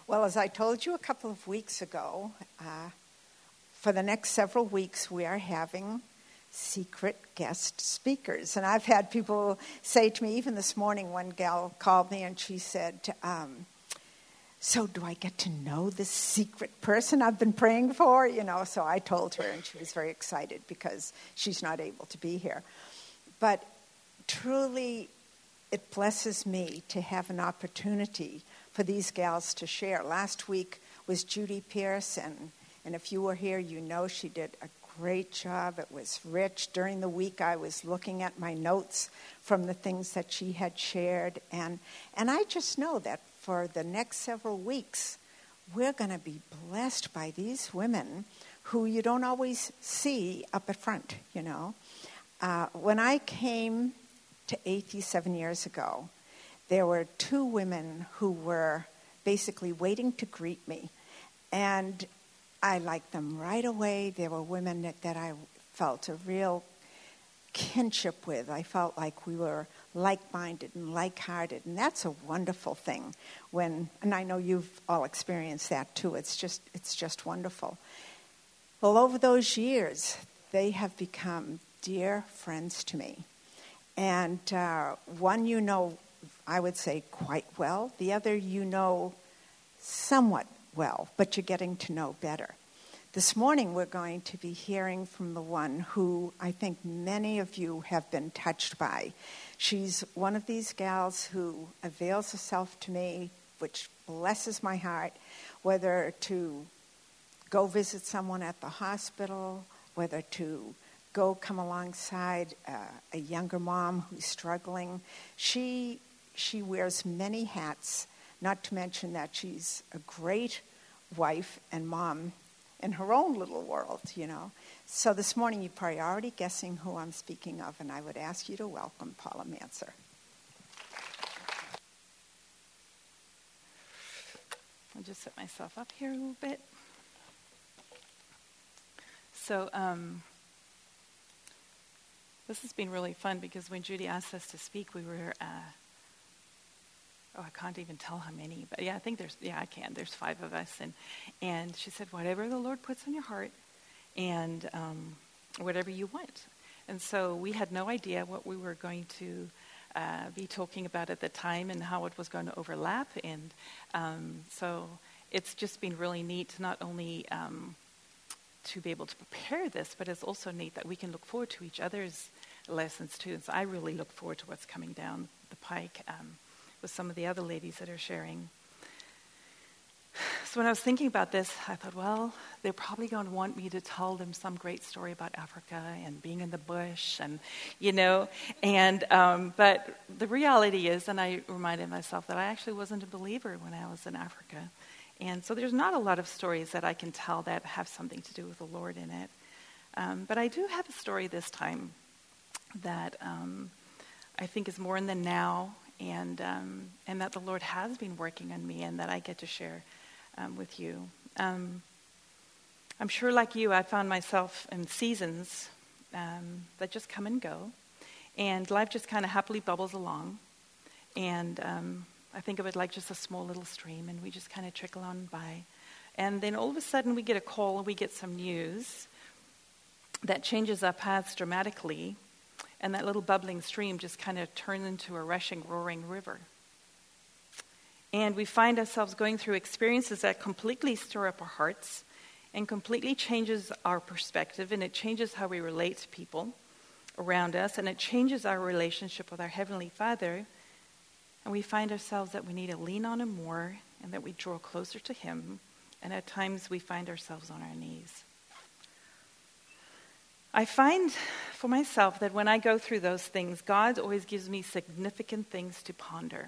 Well, as I told you a couple of weeks ago, for the next several weeks we are having secret guest speakers. And I've had people say to me, even this morning, one gal called me and she said, so do I get to know this secret person I've been praying for? So I told her, and she was very excited because she's not able to be here. But truly, it blesses me to have an opportunity for these gals to share. Last week was Judy Pierce, and if you were here, you know she did a great job. It was rich. During the week, I was looking at my notes from the things that she had shared, and I just know that for the next several weeks, we're going to be blessed by these women who you don't always see up at front, When I came to Athey 7 years ago, there were two women who were basically waiting to greet me, and I liked them right away. They were women that I felt a real kinship with. I felt like we were like-minded and like-hearted, and that's a wonderful thing. And I know you've all experienced that too. It's just wonderful. Well, over those years, they have become dear friends to me. And one I would say quite well. The other somewhat well, but you're getting to know better. This morning we're going to be hearing from the one who I think many of you have been touched by. She's one of these gals who avails herself to me, which blesses my heart, whether to go visit someone at the hospital, whether to go come alongside a younger mom who's struggling. She wears many hats, not to mention that she's a great wife and mom in her own little world, So this morning you're probably already guessing who I'm speaking of, and I would ask you to welcome Paula Manser. I'll just set myself up here a little bit. So this has been really fun because when Judy asked us to speak, we were... I can't even tell how many, but I think I can. There's 5 of us, and she said, whatever the Lord puts on your heart, and whatever you want. And so we had no idea what we were going to be talking about at the time and how it was going to overlap, and so it's just been really neat, not only to be able to prepare this, but it's also neat that we can look forward to each other's lessons too. And so I really look forward to what's coming down the pike with some of the other ladies that are sharing. So when I was thinking about this, I thought, well, they're probably going to want me to tell them some great story about Africa and being in the bush and, but the reality is, and I reminded myself that I actually wasn't a believer when I was in Africa. And so there's not a lot of stories that I can tell that have something to do with the Lord in it. But I do have a story this time that I think is more in the now, and that the Lord has been working on me and that I get to share with you. I'm sure like you, I found myself in seasons that just come and go, and life just kind of happily bubbles along, and I think of it like just a small little stream, and we just kind of trickle on by, and then all of a sudden we get a call, we get some news that changes our paths dramatically. And that little bubbling stream just kind of turns into a rushing, roaring river. And we find ourselves going through experiences that completely stir up our hearts and completely changes our perspective, and it changes how we relate to people around us, and it changes our relationship with our Heavenly Father. And we find ourselves that we need to lean on Him more and that we draw closer to Him. And at times we find ourselves on our knees. I find for myself that when I go through those things, God always gives me significant things to ponder.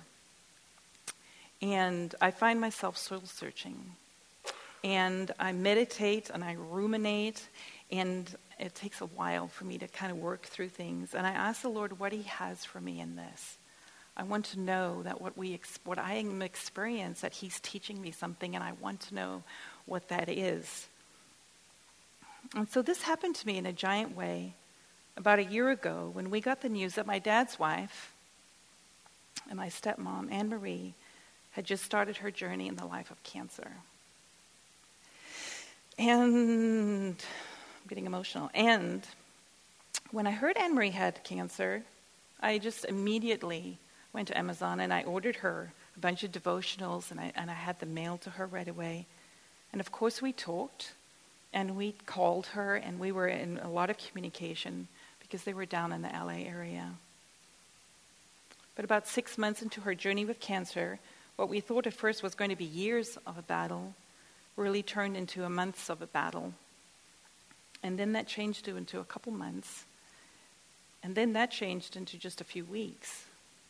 And I find myself soul searching. And I meditate and I ruminate, and it takes a while for me to kind of work through things. And I ask the Lord what He has for me in this. I want to know that what I am experiencing, that He's teaching me something, and I want to know what that is. And so this happened to me in a giant way about a year ago when we got the news that my dad's wife and my stepmom, Anne Marie, had just started her journey in the life of cancer. And I'm getting emotional. And when I heard Anne-Marie had cancer, I just immediately went to Amazon and I ordered her a bunch of devotionals, and I had them mailed to her right away. And of course we talked, and we called her, and we were in a lot of communication because they were down in the LA area. But about 6 months into her journey with cancer, what we thought at first was going to be years of a battle really turned into a months of a battle. And then that changed into a couple months. And then that changed into just a few weeks.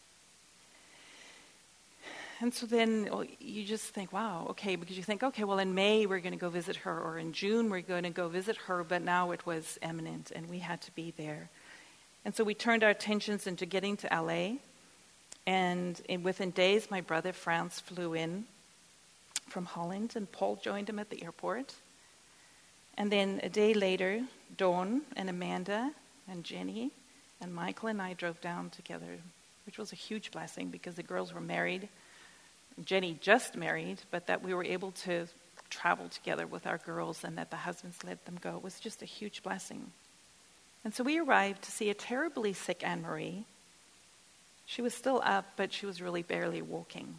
And so then you just think, wow, okay, because you think, okay, well, in May we're going to go visit her, or in June we're going to go visit her, but now it was imminent and we had to be there. And so we turned our attentions into getting to LA, and within days my brother Frans flew in from Holland, and Paul joined him at the airport. And then a day later, Dawn and Amanda and Jenny and Michael and I drove down together, which was a huge blessing because the girls were married. Jenny just married, but that we were able to travel together with our girls and that the husbands let them go was just a huge blessing. And so we arrived to see a terribly sick Anne-Marie. She was still up, but she was really barely walking.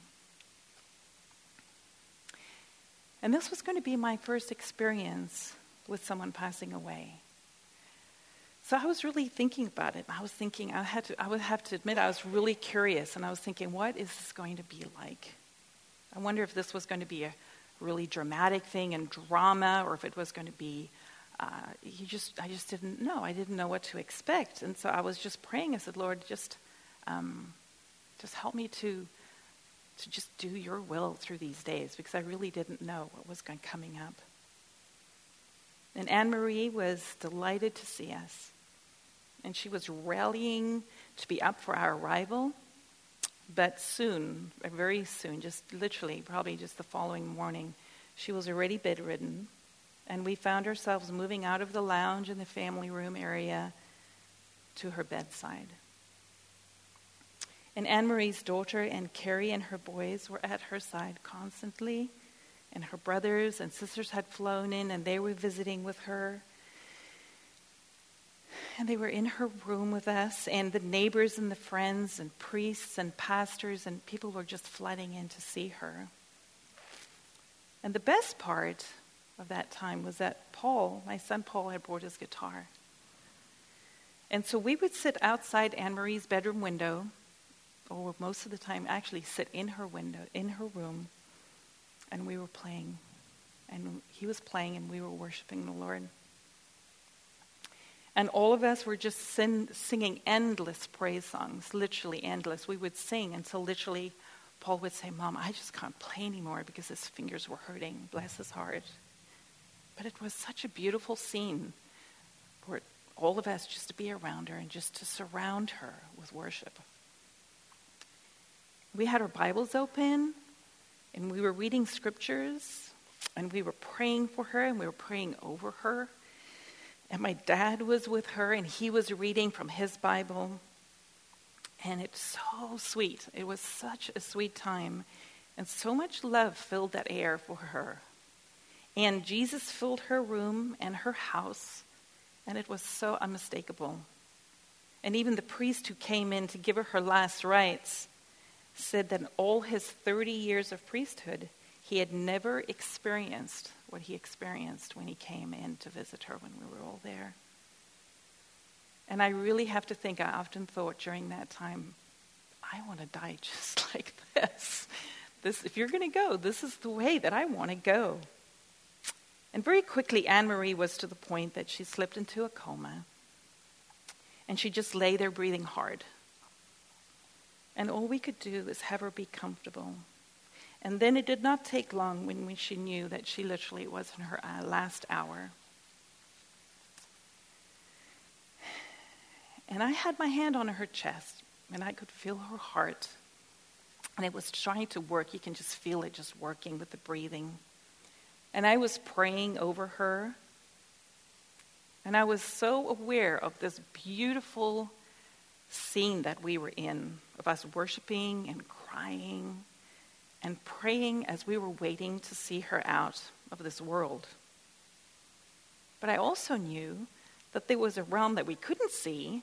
And this was going to be my first experience with someone passing away. So I was really thinking about it. I was thinking, I would have to admit, I was really curious, and I was thinking, what is this going to be like? I wonder if this was going to be a really dramatic thing and drama, or if it was going to be, I just didn't know. I didn't know what to expect. And so I was just praying. I said, Lord, just help me to just do your will through these days, because I really didn't know what was coming up. And Anne-Marie was delighted to see us. And she was rallying to be up for our arrival. But soon, very soon, just literally, probably just the following morning, she was already bedridden. And we found ourselves moving out of the lounge in the family room area to her bedside. And Anne-Marie's daughter and Carrie and her boys were at her side constantly. And her brothers and sisters had flown in, and they were visiting with her. And they were in her room with us, and the neighbors and the friends and priests and pastors and people were just flooding in to see her. And the best part of that time was that Paul, my son Paul, had brought his guitar. And so we would sit outside Anne-Marie's bedroom window, or most of the time actually sit in her window, in her room, and we were playing. And he was playing, and we were worshiping the Lord. And all of us were just singing endless praise songs, literally endless. We would sing until literally Paul would say, Mom, I just can't play anymore because his fingers were hurting. Bless his heart. But it was such a beautiful scene for all of us just to be around her and just to surround her with worship. We had our Bibles open, and we were reading scriptures, and we were praying for her, and we were praying over her. And my dad was with her, and he was reading from his Bible. And it's so sweet. It was such a sweet time. And so much love filled that air for her. And Jesus filled her room and her house. And it was so unmistakable. And even the priest who came in to give her last rites said that in all his 30 years of priesthood, he had never experienced what he experienced when he came in to visit her when we were all there. And I really have to think, I often thought during that time, I want to die just like this. If you're going to go, this is the way that I want to go. And very quickly, Anne-Marie was to the point that she slipped into a coma. And she just lay there breathing hard. And all we could do is have her be comfortable. And then it did not take long when she knew that she literally was in her last hour. And I had my hand on her chest, and I could feel her heart. And it was trying to work. You can just feel it just working with the breathing. And I was praying over her. And I was so aware of this beautiful scene that we were in, of us worshiping and crying and praying as we were waiting to see her out of this world. But I also knew that there was a realm that we couldn't see,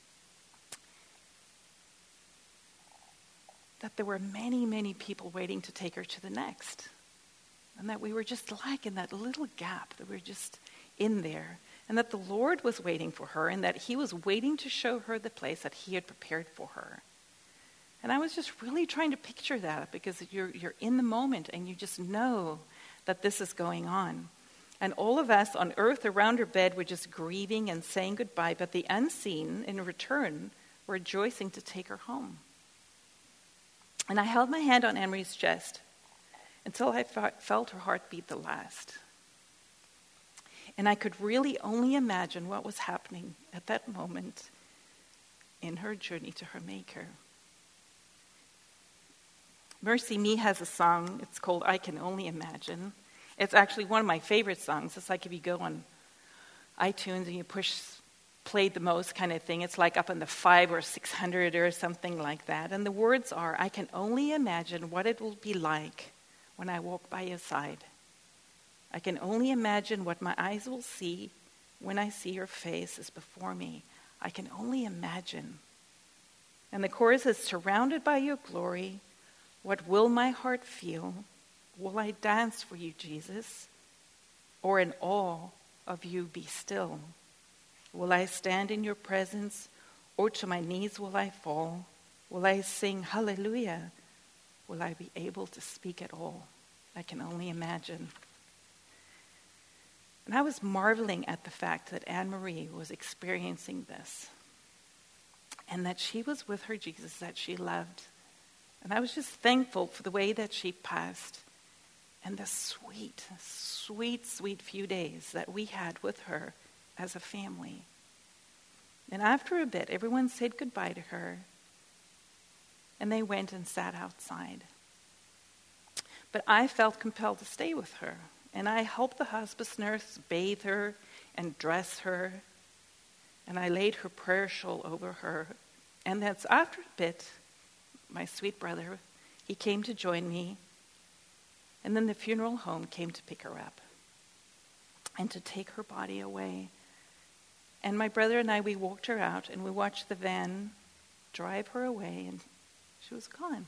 that there were many, many people waiting to take her to the next. And that we were just like in that little gap, that we were just in there. And that the Lord was waiting for her, and that he was waiting to show her the place that he had prepared for her. And I was just really trying to picture that, because you're in the moment and you just know that this is going on. And all of us on earth around her bed were just grieving and saying goodbye, but the unseen in return were rejoicing to take her home. And I held my hand on Anne-Marie's chest until I felt her heart beat the last. And I could really only imagine what was happening at that moment in her journey to her Maker. Mercy Me has a song. It's called I Can Only Imagine. It's actually one of my favorite songs. It's like if you go on iTunes and you push play the most kind of thing. It's like up in the 500 or 600 or something like that. And the words are, I can only imagine what it will be like when I walk by your side. I can only imagine what my eyes will see when I see your face is before me. I can only imagine. And the chorus is, surrounded by your glory, what will my heart feel? Will I dance for you, Jesus? Or in awe of you be still? Will I stand in your presence, or to my knees will I fall? Will I sing hallelujah? Will I be able to speak at all? I can only imagine. And I was marveling at the fact that Anne-Marie was experiencing this, and that she was with her Jesus that she loved. And I was just thankful for the way that she passed, and the sweet, sweet, sweet few days that we had with her as a family. And after a bit, everyone said goodbye to her, and they went and sat outside. But I felt compelled to stay with her, and I helped the hospice nurse bathe her and dress her, and I laid her prayer shawl over her. And that's after a bit, my sweet brother, he came to join me, and then the funeral home came to pick her up and to take her body away. And my brother and I, we walked her out, and we watched the van drive her away, and she was gone.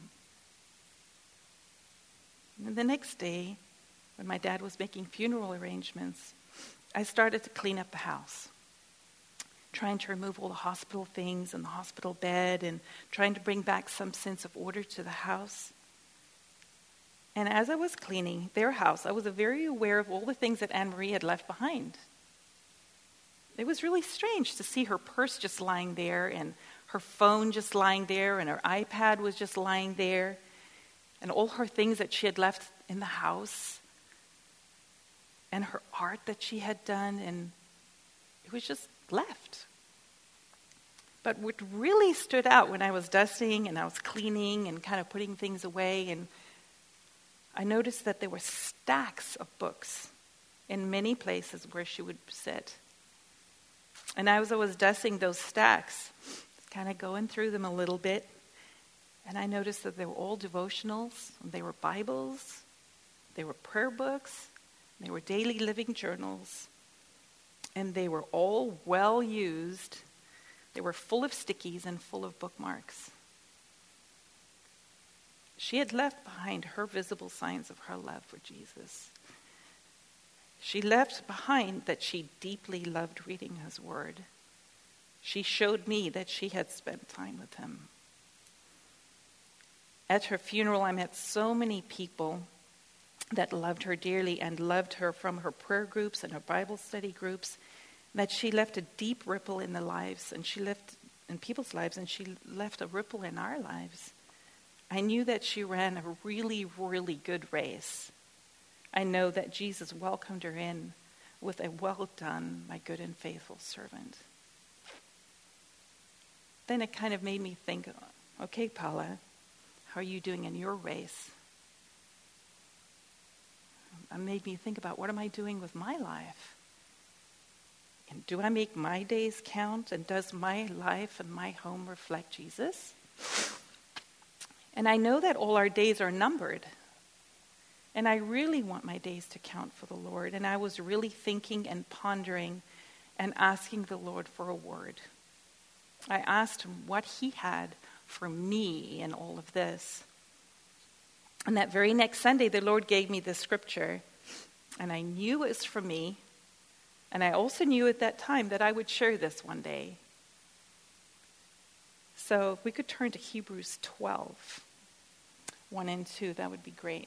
And the next day, when my dad was making funeral arrangements, I started to clean up the house, trying to remove all the hospital things and the hospital bed, and trying to bring back some sense of order to the house. And as I was cleaning their house, I was very aware of all the things that Anne-Marie had left behind. It was really strange to see her purse just lying there, and her phone just lying there, and her iPad was just lying there, and all her things that she had left in the house, and her art that she had done, and it was just left. But what really stood out when I was dusting and I was cleaning and kind of putting things away, and I noticed that there were stacks of books in many places where she would sit. And as I was dusting those stacks, kind of going through them a little bit, and I noticed that they were all devotionals, and they were Bibles, they were prayer books, they were daily living journals, and they were all well used. They were full of stickies and full of bookmarks. She had left behind her visible signs of her love for Jesus. She left behind that she deeply loved reading his word. She showed me that she had spent time with him. At her funeral, I met so many people that loved her dearly and loved her from her prayer groups and her Bible study groups, that she left a deep ripple in the lives, and she left in people's lives, and she left a ripple in our lives. I knew that she ran a really, really good race. I know that Jesus welcomed her in with a well done, my good and faithful servant. Then it kind of made me think, okay, Paula, how are you doing in your race? It made me think about, what am I doing with my life? And do I make my days count? And does my life and my home reflect Jesus? And I know that all our days are numbered. And I really want my days to count for the Lord. And I was really thinking and pondering and asking the Lord for a word. I asked him what he had for me in all of this. And that very next Sunday, the Lord gave me this scripture. And I knew it was for me. And I also knew at that time that I would share this one day. So if we could turn to Hebrews 12, 1 and 2, that would be great.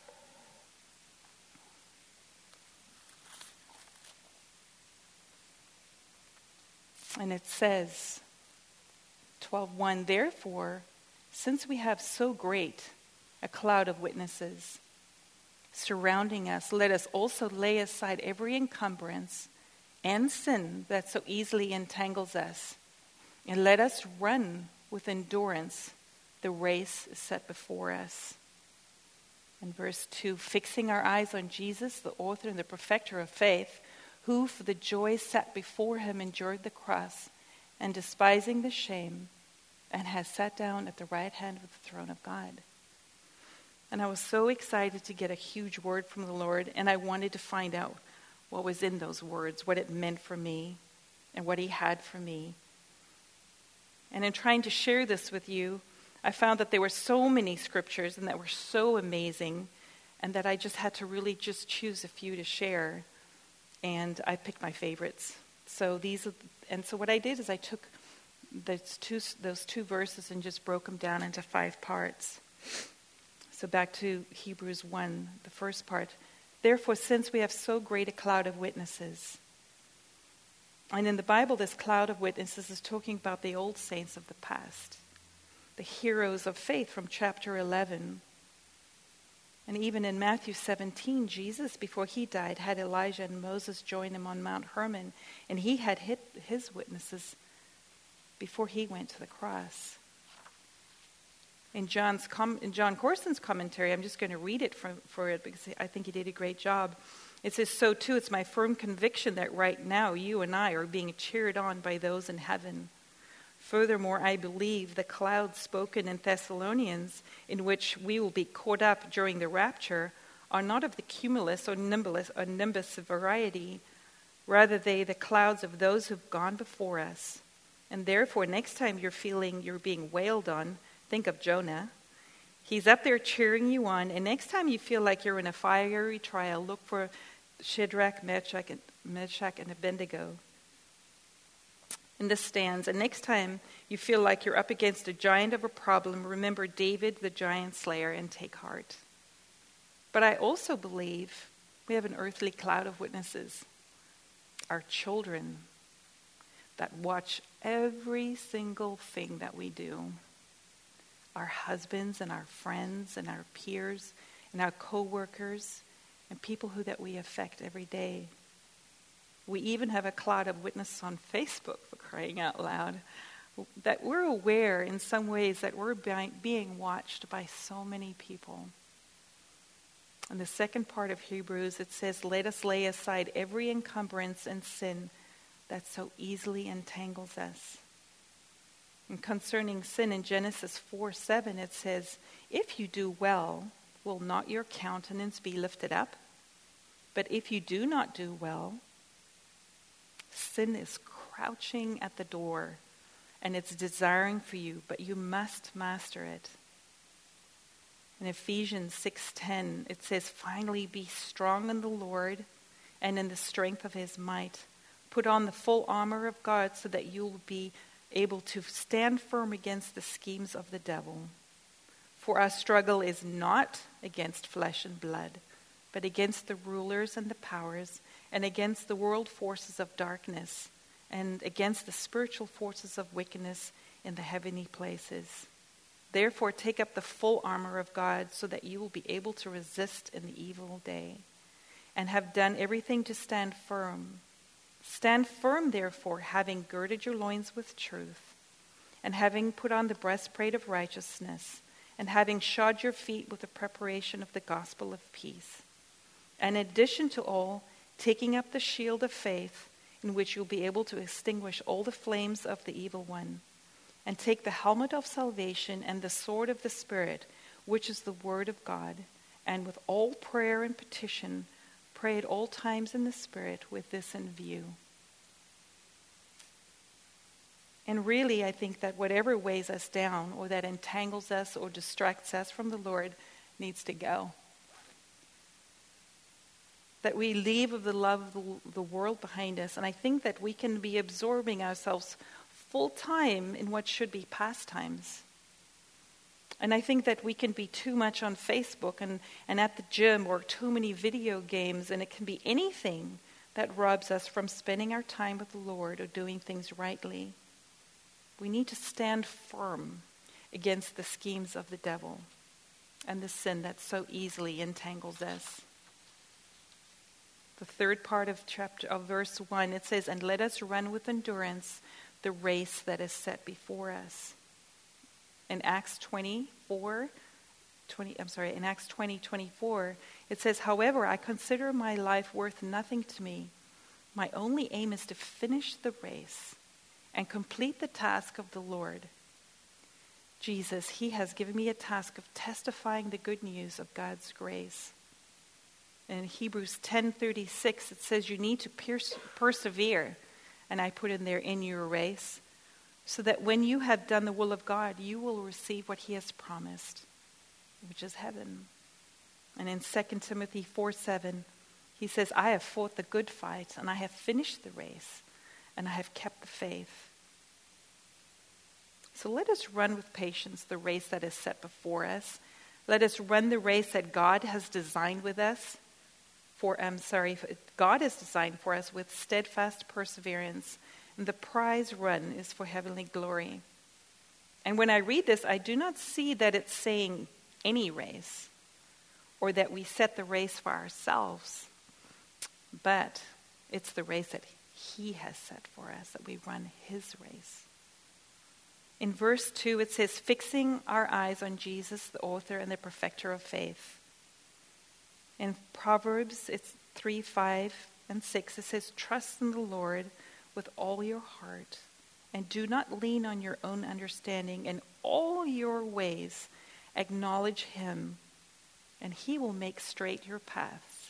And it says, 12:1, therefore, since we have so great a cloud of witnesses surrounding us, let us also lay aside every encumbrance and sin that so easily entangles us, and let us run with endurance the race set before us. And verse 2, fixing our eyes on Jesus, the author and the perfecter of faith, who for the joy set before him endured the cross, and despising the shame, and has sat down at the right hand of the throne of God. And I was so excited to get a huge word from the Lord, and I wanted to find out what was in those words, what it meant for me, and what he had for me. And in trying to share this with you, I found that there were so many scriptures and that were so amazing, and that I just had to really just choose a few to share. And I picked my favorites. So what I did is I took those two verses and just broke them down into 5 parts. So back to Hebrews 1, the first part. Therefore, since we have so great a cloud of witnesses. And in the Bible, this cloud of witnesses is talking about the old saints of the past, the heroes of faith from chapter 11. And even in Matthew 17, Jesus, before he died, had Elijah and Moses join him on Mount Hermon, and he had his witnesses before he went to the cross. In John Corson's commentary, I'm just going to read it for it because I think he did a great job. It says, so too, it's my firm conviction that right now you and I are being cheered on by those in heaven. Furthermore, I believe the clouds spoken in Thessalonians, in which we will be caught up during the rapture, are not of the cumulus or nimbus variety. Rather, they the clouds of those who've gone before us. And therefore, next time you're feeling you're being wailed on, think of Jonah. He's up there cheering you on. And next time you feel like you're in a fiery trial, look for Shadrach, Meshach, and Abednego in the stands. And next time you feel like you're up against a giant of a problem, remember David, the giant slayer, and take heart. But I also believe we have an earthly cloud of witnesses, our children, that watch every single thing that we do. Our husbands and our friends and our peers and our co-workers and people that we affect every day. We even have a cloud of witnesses on Facebook, for crying out loud, that we're aware in some ways that we're being watched by so many people. In the second part of Hebrews, it says, let us lay aside every encumbrance and sin that so easily entangles us. And concerning sin in Genesis 4:7, it says, if you do well, will not your countenance be lifted up? But if you do not do well, sin is crouching at the door, and it's desiring for you, but you must master it. In Ephesians 6:10, it says, finally be strong in the Lord and in the strength of his might. Put on the full armor of God so that you will be able to stand firm against the schemes of the devil. For our struggle is not against flesh and blood, but against the rulers and the powers, and against the world forces of darkness, and against the spiritual forces of wickedness in the heavenly places. Therefore, take up the full armor of God so that you will be able to resist in the evil day, and have done everything to stand firm. Stand firm, therefore, having girded your loins with truth, and having put on the breastplate of righteousness, and having shod your feet with the preparation of the gospel of peace. And in addition to all, taking up the shield of faith, in which you'll be able to extinguish all the flames of the evil one, and take the helmet of salvation and the sword of the Spirit, which is the word of God, and with all prayer and petition, pray at all times in the Spirit with this in view. And really, I think that whatever weighs us down or that entangles us or distracts us from the Lord needs to go. That we leave of the love of the world behind us. And I think that we can be absorbing ourselves full time in what should be pastimes. And I think that we can be too much on Facebook and at the gym or too many video games, and it can be anything that robs us from spending our time with the Lord or doing things rightly. We need to stand firm against the schemes of the devil and the sin that so easily entangles us. The third part of verse 1, it says, "And let us run with endurance the race that is set before us." In Acts 20:24, it says, "However, I consider my life worth nothing to me. My only aim is to finish the race and complete the task of the Lord. Jesus, he has given me a task of testifying the good news of God's grace." In Hebrews 10:36, it says you need to persevere, and I put in there, in your race, so that when you have done the will of God, you will receive what he has promised, which is heaven. And in 2 Timothy 4:7, he says, "I have fought the good fight, and I have finished the race, and I have kept the faith." So let us run with patience the race that is set before us. Let us run the race that God has designed with us. God has designed for us with steadfast perseverance, and the prize run is for heavenly glory. And when I read this, I do not see that it's saying any race, or that we set the race for ourselves, but it's the race that he has set for us, that we run his race. In verse 2, it says, "Fixing our eyes on Jesus, the author and the perfecter of faith." In Proverbs, it's 3:5-6, it says, "Trust in the Lord with all your heart, and do not lean on your own understanding. In all your ways acknowledge him, and he will make straight your paths."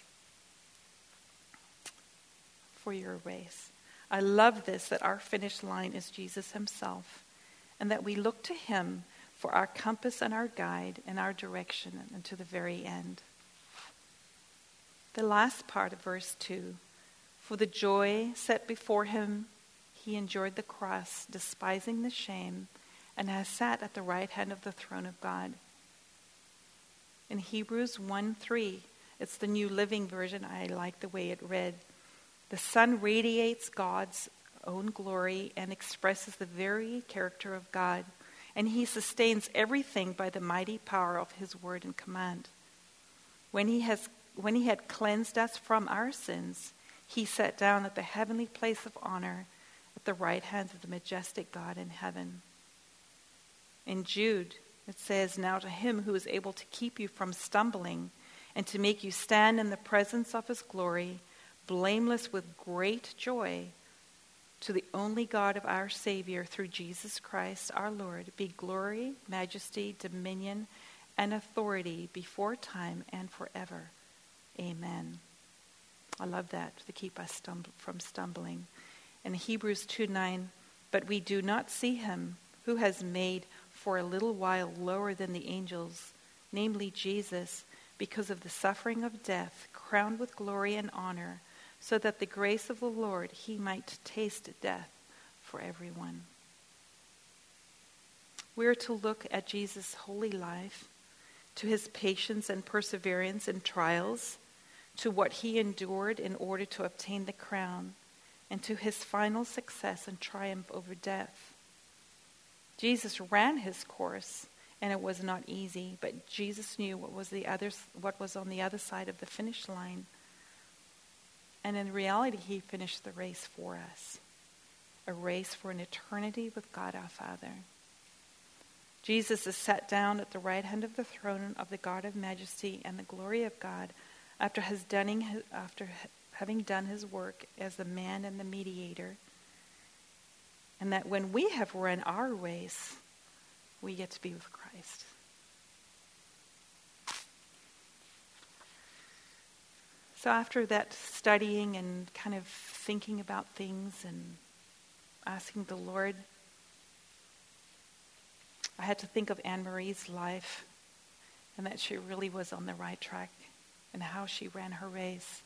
For your race. I love this, that our finish line is Jesus himself, and that we look to him for our compass and our guide and our direction unto the very end. The last part of verse 2, "For the joy set before him, he endured the cross, despising the shame, and has sat at the right hand of the throne of God." In Hebrews 1:3, it's the New Living Version. I like the way it read. "The Son radiates God's own glory and expresses the very character of God, and he sustains everything by the mighty power of his word and command. When he had cleansed us from our sins, he sat down at the heavenly place of honor at the right hand of the majestic God in heaven." In Jude, it says, "Now to him who is able to keep you from stumbling and to make you stand in the presence of his glory, blameless with great joy, to the only God of our Savior, through Jesus Christ our Lord, be glory, majesty, dominion, and authority before time and forever. Amen." I love that, to keep us from stumbling. In Hebrews 2:9, "But we do not see him who has made for a little while lower than the angels, namely Jesus, because of the suffering of death, crowned with glory and honor, so that the grace of the Lord he might taste death for everyone." We are to look at Jesus' holy life, to his patience and perseverance in trials, to what he endured in order to obtain the crown, and to his final success and triumph over death. Jesus ran his course, and it was not easy, but Jesus knew what was on the other side of the finish line. And in reality, he finished the race for us, a race for an eternity with God our Father. Jesus is sat down at the right hand of the throne of the God of majesty and the glory of God, after having done his work as the man and the mediator. And that when we have run our race, we get to be with Christ. So after that studying and kind of thinking about things and asking the Lord, I had to think of Anne-Marie's life and that she really was on the right track and how she ran her race.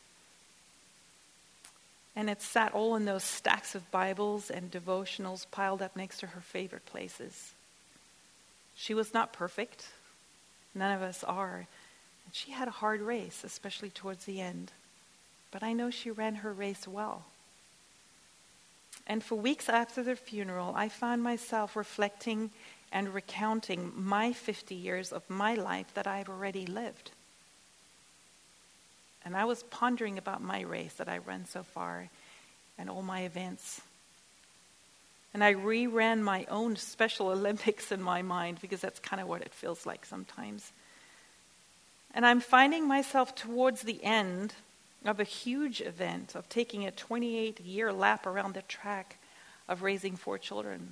And it sat all in those stacks of Bibles and devotionals piled up next to her favorite places. She was not perfect. None of us are. And she had a hard race, especially towards the end. But I know she ran her race well. And for weeks after the funeral, I found myself reflecting and recounting my 50 years of my life that I've already lived. And I was pondering about my race that I run so far and all my events. And I reran my own Special Olympics in my mind because that's kind of what it feels like sometimes. And I'm finding myself towards the end of a huge event of taking a 28-year lap around the track of raising 4 children.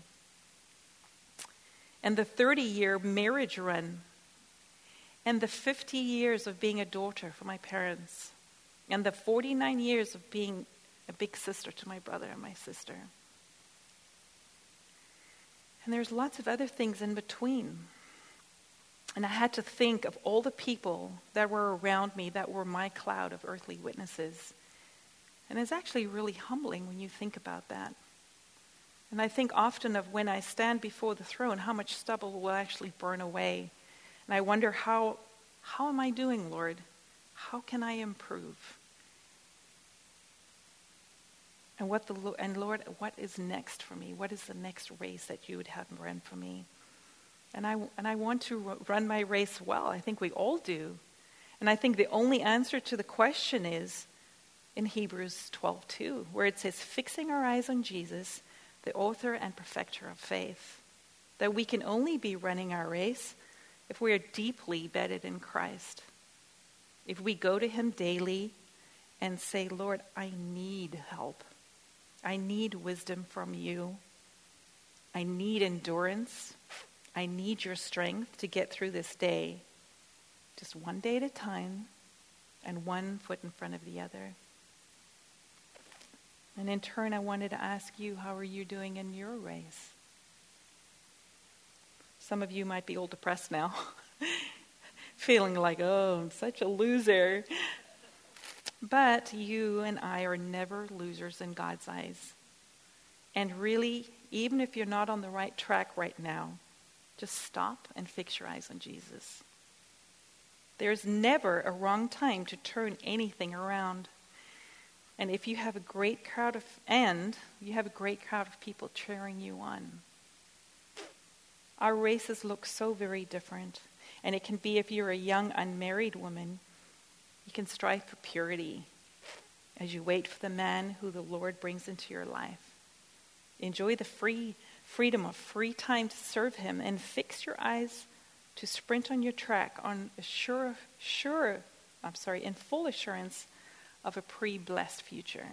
And the 30-year marriage run. And the 50 years of being a daughter for my parents. And the 49 years of being a big sister to my brother and my sister. And there's lots of other things in between. And I had to think of all the people that were around me that were my cloud of earthly witnesses. And it's actually really humbling when you think about that. And I think often of when I stand before the throne, how much stubble will actually burn away. And I wonder, how am I doing, Lord? How can I improve? And Lord, what is next for me? What is the next race that you would have run for me? And I want to run my race well. I think we all do. And I think the only answer to the question is in Hebrews 12:2, where it says, fixing our eyes on Jesus, the author and perfecter of faith, that we can only be running our race if we are deeply bedded in Christ. If we go to him daily and say, Lord, I need help. I need wisdom from you. I need endurance. I need your strength to get through this day, just one day at a time and one foot in front of the other. And in turn, I wanted to ask you, how are you doing in your race? Some of you might be all depressed now, feeling like, oh, I'm such a loser. But you and I are never losers in God's eyes. And really, even if you're not on the right track right now, just stop and fix your eyes on Jesus. There's never a wrong time to turn anything around. And if you have a great crowd of people cheering you on. Our races look so very different. And it can be, if you're a young unmarried woman, you can strive for purity as you wait for the man who the Lord brings into your life. Enjoy the freedom of free time to serve him, and fix your eyes to sprint on your track on in full assurance of a pre-blessed future.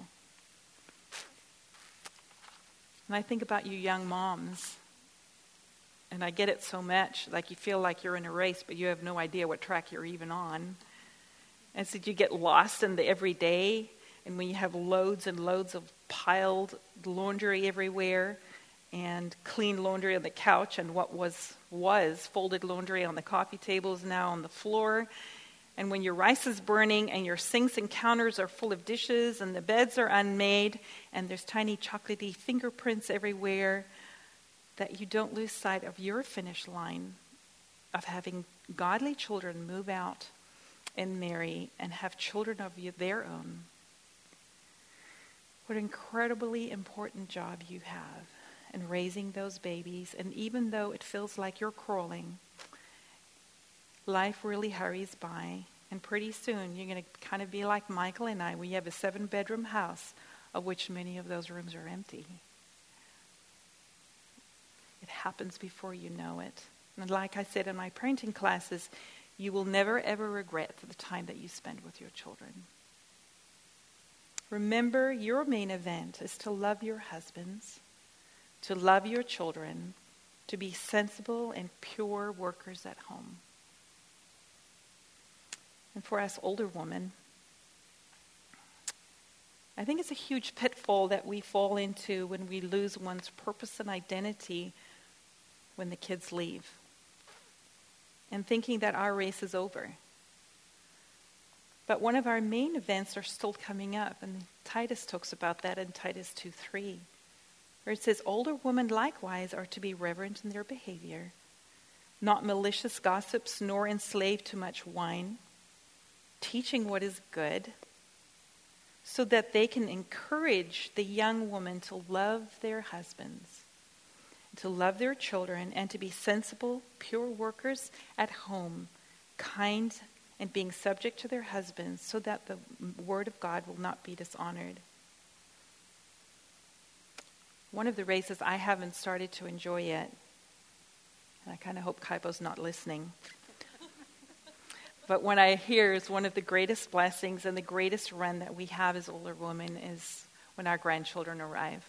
And I think about you young moms, and I get it so much, like you feel like you're in a race, but you have no idea what track you're even on. And so you get lost in the everyday, and when you have loads and loads of piled laundry everywhere, and clean laundry on the couch, and what was folded laundry on the coffee table is now on the floor. And when your rice is burning, and your sinks and counters are full of dishes, and the beds are unmade, and there's tiny chocolatey fingerprints everywhere, that you don't lose sight of your finish line of having godly children move out and marry and have children of their own. What an incredibly important job you have in raising those babies. And even though it feels like you're crawling, life really hurries by. And pretty soon you're going to kind of be like Michael and I. We have a 7-bedroom house, of which many of those rooms are empty. It happens before you know it. And like I said in my parenting classes, you will never ever regret the time that you spend with your children. Remember, your main event is to love your husbands, to love your children, to be sensible and pure workers at home. And for us older women, I think it's a huge pitfall that we fall into when we lose one's purpose and identity when the kids leave, and thinking that our race is over. But one of our main events are still coming up, and Titus talks about that in Titus 2:3, where it says, older women likewise are to be reverent in their behavior, not malicious gossips, nor enslaved to much wine, teaching what is good, so that they can encourage the young women to love their husbands, to love their children, and to be sensible, pure workers at home, kind, and being subject to their husbands, so that the word of God will not be dishonored. One of the races I haven't started to enjoy yet, and I kind of hope Kaipo's not listening, but when I hear is one of the greatest blessings and the greatest run that we have as older women is when our grandchildren arrive.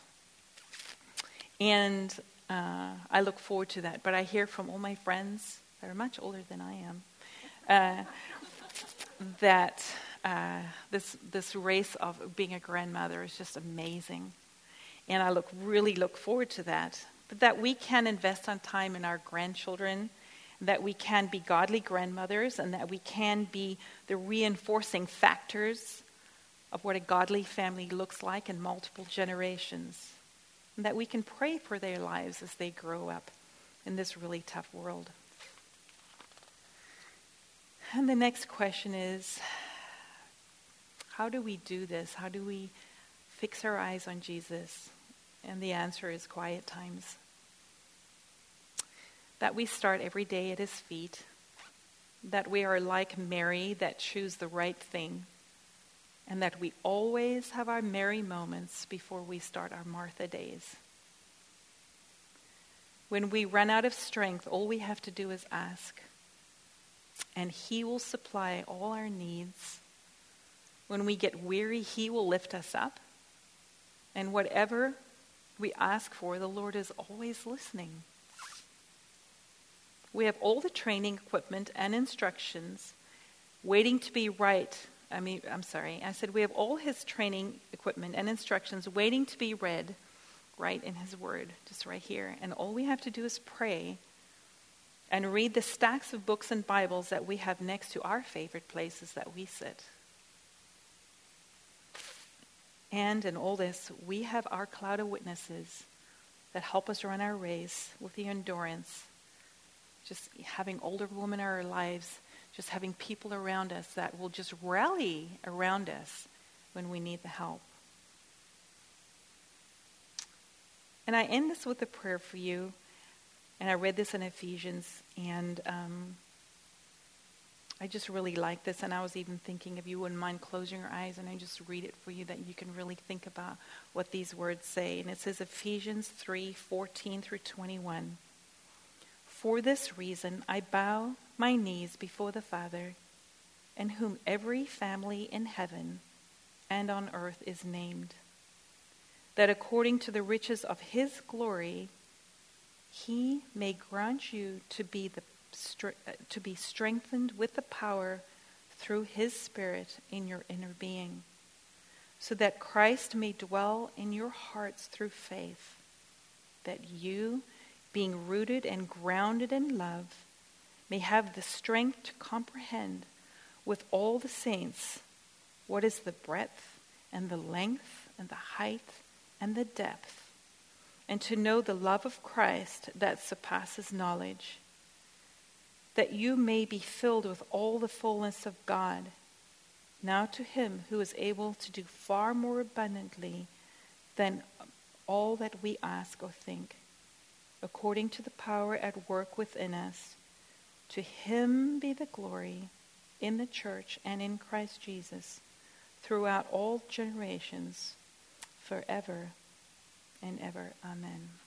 And I look forward to that. But I hear from all my friends that are much older than I am that this race of being a grandmother is just amazing. And I really look forward to that. But that we can invest on time in our grandchildren, that we can be godly grandmothers, and that we can be the reinforcing factors of what a godly family looks like in multiple generations. And that we can pray for their lives as they grow up in this really tough world. And the next question is, how do we do this? How do we fix our eyes on Jesus? And the answer is quiet times. That we start every day at his feet, that we are like Mary that choose the right thing, and that we always have our Mary moments before we start our Martha days. When we run out of strength, all we have to do is ask, and he will supply all our needs. When we get weary, he will lift us up, and whatever we ask for, the Lord is always listening. We have all the training equipment and instructions waiting to be right. I said we have all his training equipment and instructions waiting to be read right in his word, just right here. And all we have to do is pray and read the stacks of books and Bibles that we have next to our favorite places that we sit. And in all this, we have our cloud of witnesses that help us run our race with the endurance. Just having older women in our lives, just having people around us that will just rally around us when we need the help. And I end this with a prayer for you. And I read this in Ephesians, and I just really like this. And I was even thinking, if you wouldn't mind closing your eyes and I just read it for you, that you can really think about what these words say. And it says Ephesians 3:14 through 21. For this reason, I bow my knees before the Father, in whom every family in heaven and on earth is named, that according to the riches of his glory, he may grant you to be strengthened with the power through his Spirit in your inner being, so that Christ may dwell in your hearts through faith, that you, being rooted and grounded in love, may have the strength to comprehend with all the saints what is the breadth and the length and the height and the depth, and to know the love of Christ that surpasses knowledge, that you may be filled with all the fullness of God. Now to him who is able to do far more abundantly than all that we ask or think, according to the power at work within us, to him be the glory in the church and in Christ Jesus throughout all generations, forever and ever. Amen.